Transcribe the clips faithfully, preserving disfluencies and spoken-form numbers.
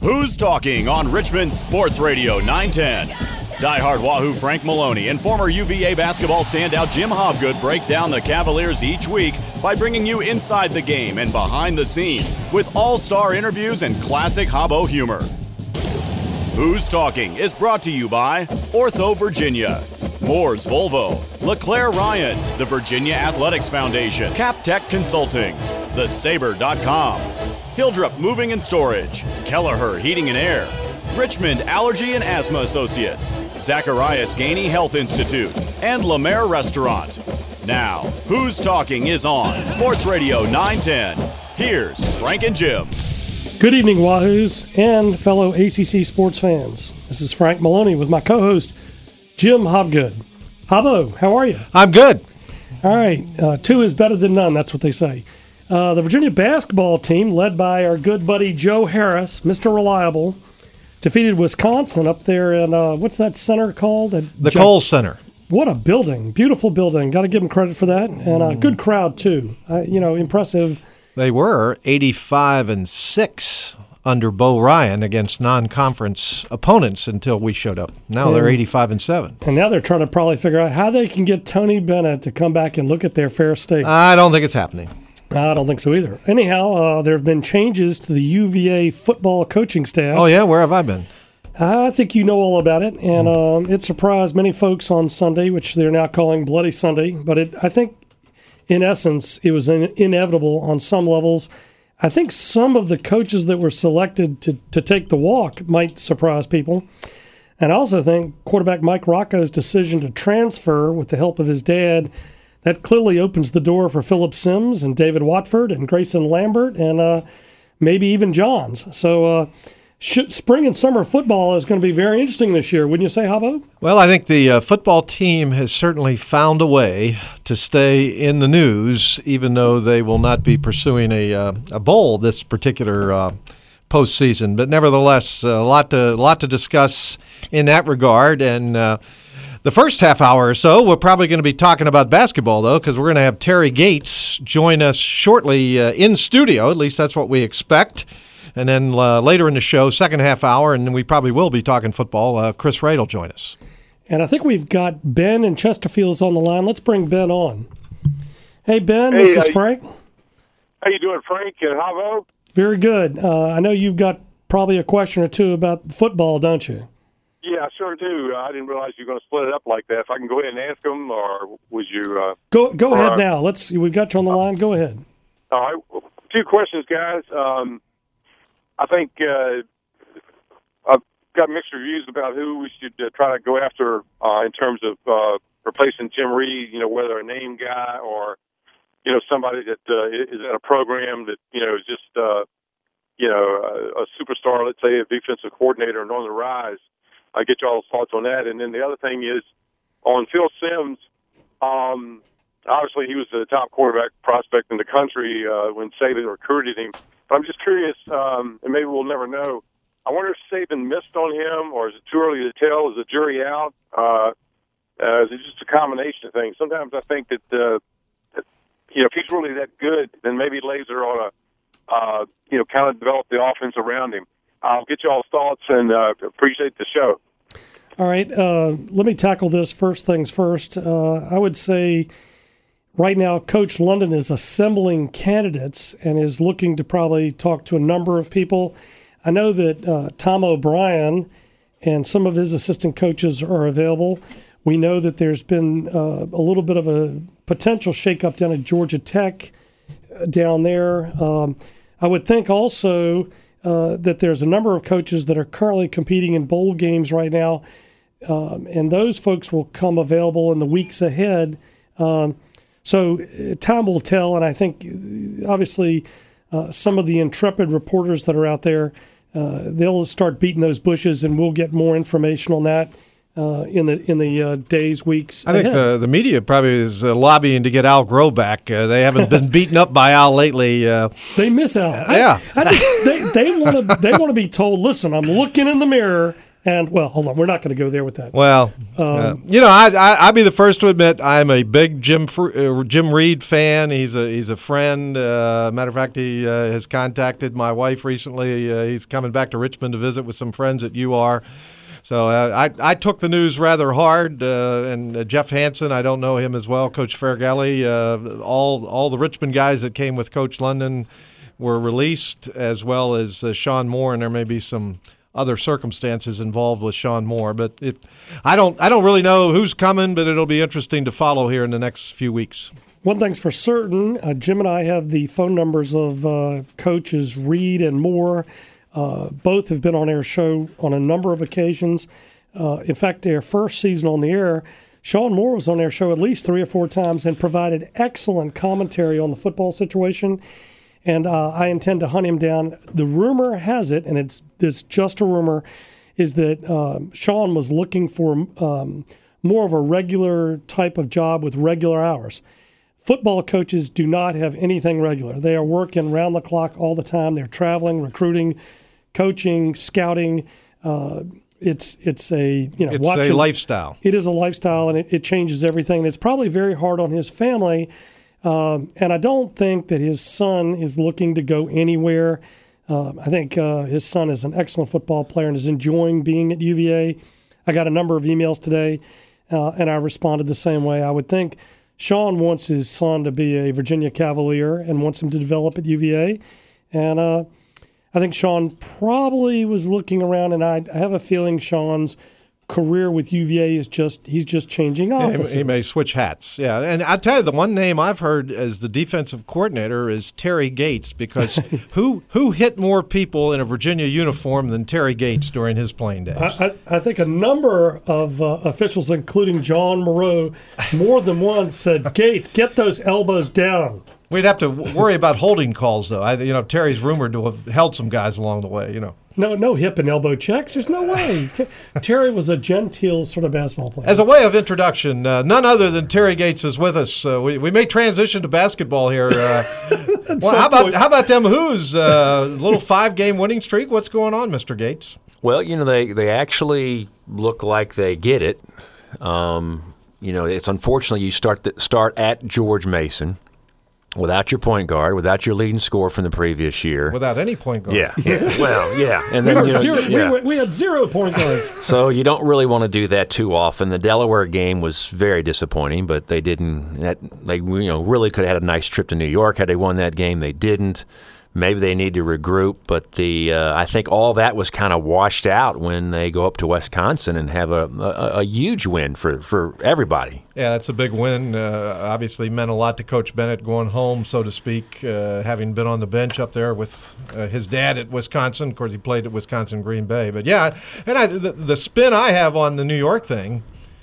Who's Talking on Richmond Sports Radio nine ten. Diehard Wahoo Frank Maloney and former U V A basketball standout Jim Hobgood break down the Cavaliers each week by bringing you inside the game and behind the scenes with all-star interviews and classic Hobbo humor. Who's Talking is brought to you by Ortho Virginia, Moore's Volvo, LeClaire Ryan, the Virginia Athletics Foundation, CapTech Consulting, the saber dot com, Hildrep Moving and Storage, Kelleher Heating and Air, Richmond Allergy and Asthma Associates, Zacharias Gainey Health Institute, and Lemaire Restaurant. Now, Who's Talking is on Sports Radio nine ten. Here's Frank and Jim. Good evening, Wahoos and fellow A C C sports fans. This is Frank Maloney with my co-host, Jim Hobgood. Hobbo, how are you? I'm good. All right. Uh, two is better than none, that's what they say. Uh, the Virginia basketball team, led by our good buddy Joe Harris, Mister Reliable, defeated Wisconsin up there in, uh, what's that center called? At the Jo- Kohl Center. What a building. Beautiful building. Got to give them credit for that. And a good crowd, too. Uh, you know, impressive. They were eighty-five and six under Bo Ryan against non-conference opponents until we showed up. Now and, they're eighty-five and seven. And now they're trying to probably figure out how they can get Tony Bennett to come back and look at their fair state. I don't think it's happening. I don't think so either. Anyhow, uh, there have been changes to the U V A football coaching staff. Oh, yeah? Where have I been? I think you know all about it, and um, it surprised many folks on Sunday, which they're now calling Bloody Sunday. But it, I think, in essence, it was in, inevitable on some levels. I think some of the coaches that were selected to, to take the walk might surprise people. And I also think quarterback Mike Rocco's decision to transfer with the help of his dad, that clearly opens the door for Philip Sims and David Watford and Grayson Lambert and uh, maybe even Johns. So uh, sh- spring and summer football is going to be very interesting this year, wouldn't you say, Hobbo? Well, I think the uh, football team has certainly found a way to stay in the news, even though they will not be pursuing a, uh, a bowl this particular uh, postseason. But nevertheless, a lot to, lot to discuss in that regard. And uh, the first half hour or so, we're probably going to be talking about basketball, though, because we're going to have Terry Gates join us shortly uh, in studio. At least that's what we expect. And then uh, later in the show, second half hour, and then we probably will be talking football, uh, Chris Wright will join us. And I think we've got Ben and Chesterfield's on the line. Let's bring Ben on. Hey, Ben, hey, this is uh, Frank. How you doing, Frank and Havo? Very good. Uh, I know you've got probably a question or two about football, don't you? Yeah, I sure do. I didn't realize you were going to split it up like that. If I can go ahead and ask them, or would you? Uh, go go or, ahead now. Let's. We've got you on the line. Go ahead. All right. Two questions, guys. Um, I think uh, I've got mixed reviews about who we should uh, try to go after uh, in terms of uh, replacing Jim Reed. You know, whether a name guy or you know somebody that uh, is at a program that you know is just uh, you know a, a superstar. Let's say a defensive coordinator in Northern Rise. I get y'all's thoughts on that. And then the other thing is on Phil Sims. Um, obviously, he was the top quarterback prospect in the country uh, when Saban recruited him. But I'm just curious, um, and maybe we'll never know. I wonder if Saban missed on him, or is it too early to tell? Is the jury out? Uh, uh, is it just a combination of things? Sometimes I think that, uh, that you know, if he's really that good, then maybe Laser ought to, uh, you know, kind of develop the offense around him. I'll get y'all's thoughts and uh, appreciate the show. All right. Uh, let me tackle this first things first. Uh, I would say right now Coach London is assembling candidates and is looking to probably talk to a number of people. I know that uh, Tom O'Brien and some of his assistant coaches are available. We know that there's been uh, a little bit of a potential shakeup down at Georgia Tech uh, down there. Um, I would think also Uh, that there's a number of coaches that are currently competing in bowl games right now, um, and those folks will come available in the weeks ahead. Um, so uh, time will tell, and I think uh, obviously uh, some of the intrepid reporters that are out there, uh, they'll start beating those bushes, and we'll get more information on that uh, in the in the uh, days, weeks I ahead. think the, the media probably is uh, lobbying to get Al Groh back. Uh, they haven't been beaten up by Al lately. Uh, they miss Al. Yeah. I, I think they they want to they want to be told, listen, I'm looking in the mirror, And, well, hold on. We're not going to go there with that. Well, um, uh, you know, I, I, I'll be the first to admit I'm a big Jim uh, Jim Reed fan. He's a he's a friend. Uh, matter of fact, he uh, has contacted my wife recently. Uh, he's coming back to Richmond to visit with some friends at U R. So uh, I I took the news rather hard. Uh, and uh, Jeff Hansen, I don't know him as well. Coach Fergelli, uh, all all the Richmond guys that came with Coach London were released, as well as uh, Sean Moore, and there may be some other circumstances involved with Sean Moore, but it, I don't, I don't really know who's coming, but it'll be interesting to follow here in the next few weeks. One thing's for certain, uh, Jim and I have the phone numbers of uh, coaches Reed and Moore. Uh, both have been on our show on a number of occasions. Uh, in fact, their first season on the air, Sean Moore was on our show at least three or four times and provided excellent commentary on the football situation. And uh, I intend to hunt him down. The rumor has it, and it's, it's just a rumor, is that uh, Sean was looking for um, more of a regular type of job with regular hours. Football coaches do not have anything regular. They are working round the clock all the time. They're traveling, recruiting, coaching, scouting. Uh, it's it's a you know it's watching, a lifestyle. It is a lifestyle, and it, it changes everything. And it's probably very hard on his family. Um, and I don't think that his son is looking to go anywhere. Um, I think uh, his son is an excellent football player and is enjoying being at U V A. I got a number of emails today, uh, and I responded the same way. I would think Sean wants his son to be a Virginia Cavalier and wants him to develop at U V A. And uh, I think Sean probably was looking around, and I, I have a feeling Sean's career with U V A is just he's just changing offices. He, he may switch hats, yeah. And I tell you, the one name I've heard as the defensive coordinator is Terry Gates, because who who hit more people in a Virginia uniform than Terry Gates during his playing days? I, I, I think a number of uh, officials, including John Moreau, more than once said, "Gates, get those elbows down." We'd have to worry about holding calls, though. I, you know, Terry's rumored to have held some guys along the way. You know. No, no hip and elbow checks. There's no way. T- Terry was a genteel sort of basketball player. As a way of introduction, uh, none other than Terry Gates is with us. Uh, we we may transition to basketball here. Uh, well, how about how about them Who's uh, little five game winning streak? What's going on, Mister Gates? Well, you know they they actually look like they get it. Um, you know, it's unfortunately you start the, start at George Mason. Without your point guard, without your leading scorer from the previous year. Without any point guard. Yeah, yeah. Well, yeah. And we, then, you know, zero, yeah. we, we had zero point guards. So you don't really want to do that too often. The Delaware game was very disappointing, but they didn't. That, they you know really could have had a nice trip to New York had they won that game. They didn't. Maybe they need to regroup, but the uh, I think all that was kind of washed out when they go up to Wisconsin and have a, a, a huge win for, for everybody. Yeah, that's a big win. Uh, obviously meant a lot to Coach Bennett going home, so to speak, uh, having been on the bench up there with uh, his dad at Wisconsin. Of course, he played at Wisconsin Green Bay. But, yeah, and I, the, the spin I have on the New York thing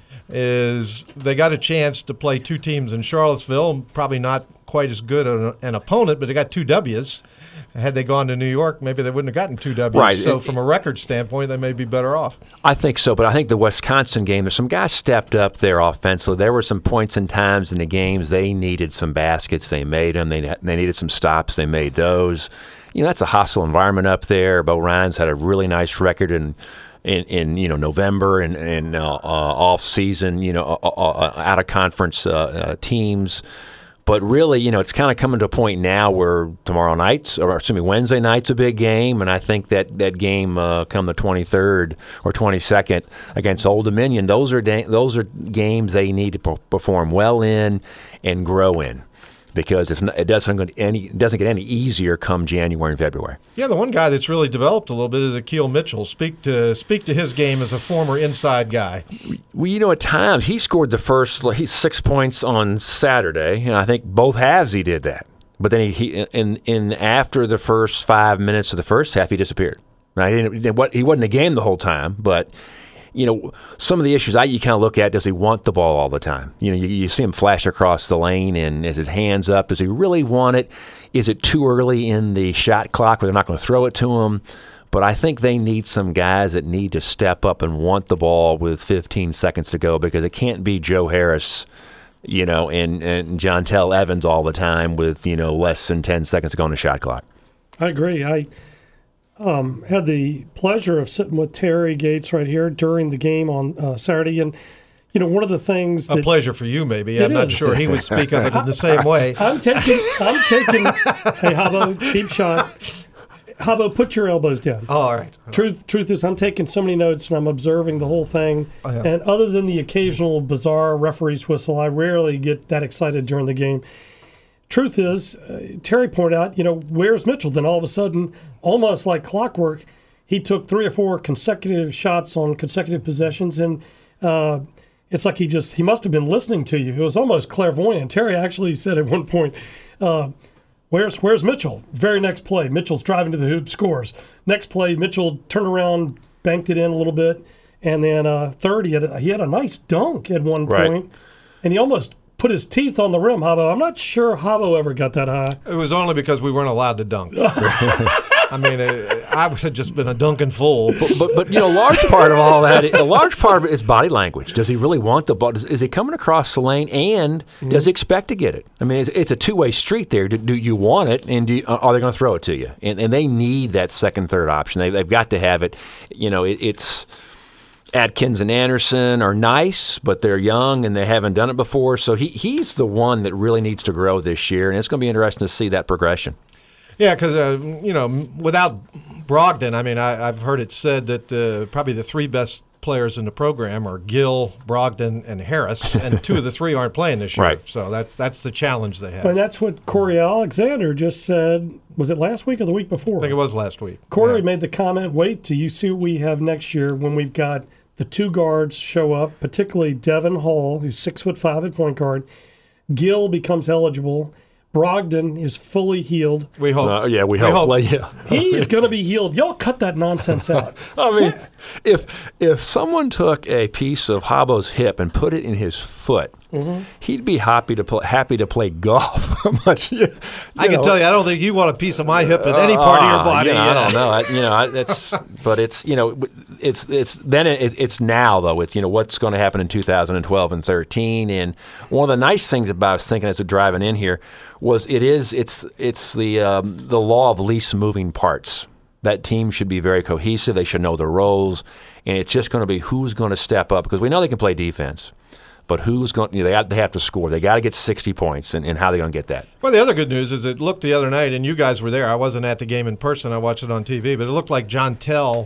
is they got a chance to play two teams in Charlottesville, probably not quite as good an, an opponent, but they got two W's. Had they gone to New York, maybe they wouldn't have gotten two W's. Right. So from a record standpoint, they may be better off. I think so, but I think the Wisconsin game, there's some guys stepped up there offensively. There were some points and times in the games they needed some baskets. They made them. They they needed some stops. They made those. You know, that's a hostile environment up there. Bo Ryan's had a really nice record in in, in you know November and, and uh, uh, off season. You know, uh, uh, out of conference uh, uh, teams. But really, you know, it's kind of coming to a point now where tomorrow night's, or excuse me, Wednesday night's a big game, and I think that that game uh, come the twenty-third or twenty-second against Old Dominion, those are da- those are games they need to p- perform well in and grow in, because it's not, it doesn't get any it doesn't get any easier come January and February. Yeah, the one guy that's really developed a little bit is Akeel Mitchell. Speak to speak to his game as a former inside guy. Well, you know, at times he scored the first he's six points on Saturday, and I think both halves he did that. But then he, he in in after the first five minutes of the first half, he disappeared. Now, he didn't he wasn't in the game the whole time, but. You know, some of the issues I you kind of look at, does he want the ball all the time? You know, you, you see him flash across the lane, and is his hands up? Does he really want it? Is it too early in the shot clock where they're not going to throw it to him? But I think they need some guys that need to step up and want the ball with fifteen seconds to go, because it can't be Joe Harris, you know, and, and Jontel Evans all the time with, you know, less than ten seconds to go on the shot clock. I agree. I um, had the pleasure of sitting with Terry Gates right here during the game on uh, Saturday, and you know, one of the things that a pleasure for you, maybe. I'm is. not sure he would speak of it in the same way. I'm taking, I'm taking. Hey, Habbo, cheap shot. Habbo, put your elbows down. Oh, all right. Truth, truth is, I'm taking so many notes and I'm observing the whole thing. Oh, yeah. And other than the occasional bizarre referee's whistle, I rarely get that excited during the game. Truth is, uh, Terry pointed out, you know, where's Mitchell? Then all of a sudden, almost like clockwork, he took three or four consecutive shots on consecutive possessions, and uh, it's like he just he must have been listening to you. It was almost clairvoyant. Terry actually said at one point, uh, Where's where's Mitchell? Very next play, Mitchell's driving to the hoop, scores. Next play, Mitchell turned around, banked it in a little bit, and then uh, third, he had a, he had a nice dunk at one Right. point, and he almost put his teeth on the rim. Habbo, I'm not sure Habbo ever got that high. It was only because we weren't allowed to dunk. I mean, uh, I would have just been a dunking fool. But, but but you know, a large part of all that, a large part of it is body language. Does he really want the ball? Is, is he coming across the lane, and mm-hmm. does he expect to get it? I mean, it's, it's a two-way street there. Do, do you want it, and do you, are they going to throw it to you? And, and they need that second, third option. They, they've got to have it. You know, it, it's Atkins and Anderson are nice, but they're young and they haven't done it before. So he he's the one that really needs to grow this year, and it's going to be interesting to see that progression. Yeah, because, uh, you know, without Brogdon, I mean, I, I've heard it said that uh, probably the three best players in the program are Gill, Brogdon, and Harris, and two of the three aren't playing this year. Right. So that, that's the challenge they have. And that's what Corey Alexander just said. Was it last week or the week before? I think it was last week. Corey yeah. made the comment, wait till you see what we have next year when we've got the two guards show up, particularly Devin Hall, who's six foot five at point guard. Gill becomes eligible. Brogdon is fully healed. We hope. Uh, yeah, we, we hope. hope. Well, yeah. He's going to be healed. Y'all cut that nonsense out. I mean, if if someone took a piece of Habbo's hip and put it in his foot, mm-hmm. he'd be happy to play, happy to play golf. Much, you, you I can know. tell you, I don't think you want a piece of my hip in any part uh, of your body. You know, I don't know. I, you know, I, it's but it's you know, it's it's then it, it's now though. It's you know what's going to happen in two thousand twelve and thirteen. And one of the nice things about I was thinking as we're driving in here was it is it's it's the um, the law of least moving parts. That team should be very cohesive. They should know their roles, and it's just going to be who's going to step up because we know they can play defense, but who's going? You know, they have, they have to score. They got to get sixty points, and, and how are they going to get that? Well, the other good news is it looked the other night, and you guys were there. I wasn't at the game in person. I watched it on T V, but it looked like John Tell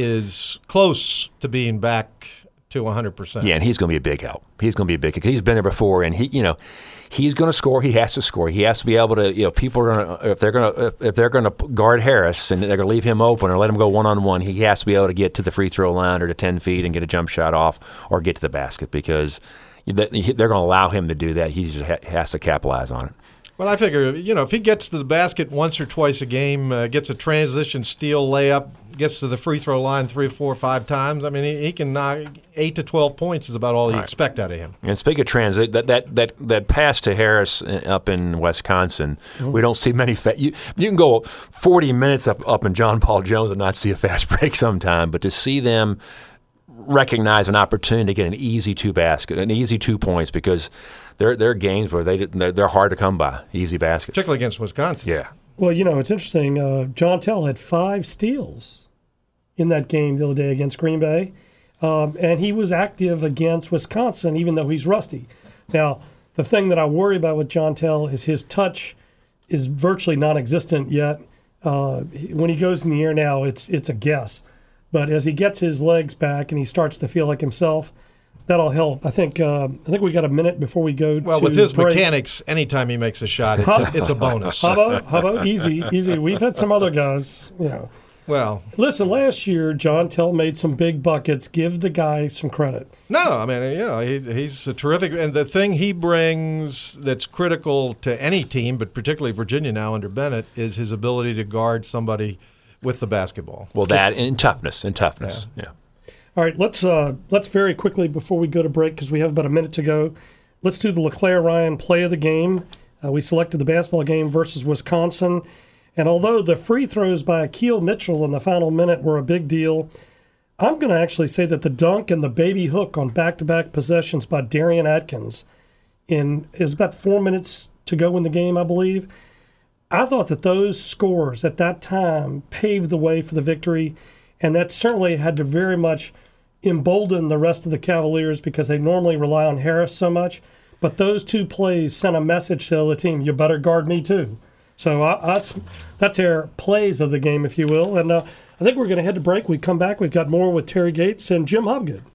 is close to being back to one hundred percent. Yeah, and he's going to be a big help. He's going to be a big help. He's been there before, and he, you know. He's going to score. He has to score. He has to be able to. You know, people are going to if they're going to if, if they're going to guard Harris and they're going to leave him open or let him go one on one. He has to be able to get to the free throw line or to ten feet and get a jump shot off or get to the basket because they're going to allow him to do that. He just has to capitalize on it. Well, I figure, you know, if he gets to the basket once or twice a game, uh, gets a transition steal layup, gets to the free throw line three, four, five times, I mean, he, he can knock eight to twelve points is about all you right. expect out of him. And speaking of transit, that, that, that, that pass to Harris up in Wisconsin, mm-hmm. we don't see many fa- – you, you can go forty minutes up, up in John Paul Jones and not see a fast break sometime, but to see them recognize an opportunity to get an easy two basket, an easy two points because – There, there are games where they they're hard to come by, easy baskets. Particularly against Wisconsin. Yeah. Well, you know, it's interesting. Uh, John Tell had five steals in that game the other day against Green Bay, um, and he was active against Wisconsin, even though he's rusty. Now, the thing that I worry about with John Tell is his touch is virtually non-existent yet. Uh, when he goes in the air now, it's it's a guess. But as he gets his legs back and he starts to feel like himself, that'll help. I think uh, I think we got a minute before we go well, to with his break. Mechanics, anytime he makes a shot, it's, a, it's a bonus. How about, how about easy, easy? We've had some other guys, you know. Well, listen, last year, John Tell made some big buckets. Give the guy some credit. No, no, I mean, you know, he, he's a terrific. And the thing he brings that's critical to any team, but particularly Virginia now under Bennett, is his ability to guard somebody with the basketball. Well, that and toughness, and toughness, yeah. yeah. All right, let's uh, let's very quickly before we go to break because we have about a minute to go. Let's do the LeClaire Ryan play of the game. Uh, we selected the basketball game versus Wisconsin, and although the free throws by Akeel Mitchell in the final minute were a big deal, I'm going to actually say that the dunk and the baby hook on back-to-back possessions by Darian Atkins, in it was about four minutes to go in the game, I believe. I thought that those scores at that time paved the way for the victory, and that certainly had to very much embolden the rest of the Cavaliers because they normally rely on Harris so much. But those two plays sent a message to the other team, you better guard me too. So I, that's that's our plays of the game, if you will. And uh, I think we're going to head to break. We come back, we've got more with Terry Gates and Jim Hobgood.